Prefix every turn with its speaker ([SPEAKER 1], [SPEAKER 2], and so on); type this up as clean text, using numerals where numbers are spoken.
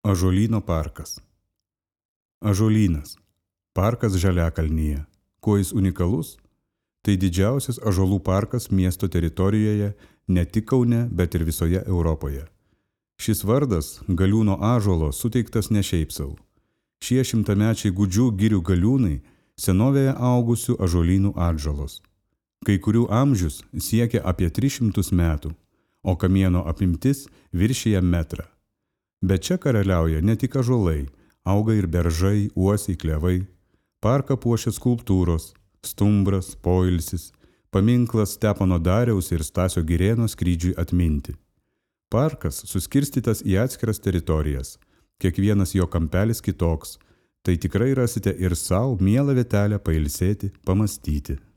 [SPEAKER 1] Ąžuolyno parkas. Ąžuolynas. Parkas Žaliakalnyje. Kuo jis unikalus? Tai didžiausias ąžuolų parkas miesto teritorijoje ne tik Kaune, bet ir visoje Europoje. Šis vardas Galiūno ąžuolo suteiktas ne šiaip sau. Šie šimtamečiai Gūdžių girių galiūnai senovėje augusių ąžuolynų atžalos. Kai kurių amžius siekia apie 300 metų, o kamieno apimtis viršija metrą. Bet čia karaliauja ne tik ąžuolai, auga ir beržai, uosiai, klevai. Parką puošia skulptūros, stumbras, poilsis, paminklas Stepono Dariaus ir Stasio Girėno skrydžiui atminti. Parkas suskirstytas į atskiras teritorijas, kiekvienas jo kampelis kitoks, tai tikrai rasite ir sau mielą vietelę pailsėti, pamastyti.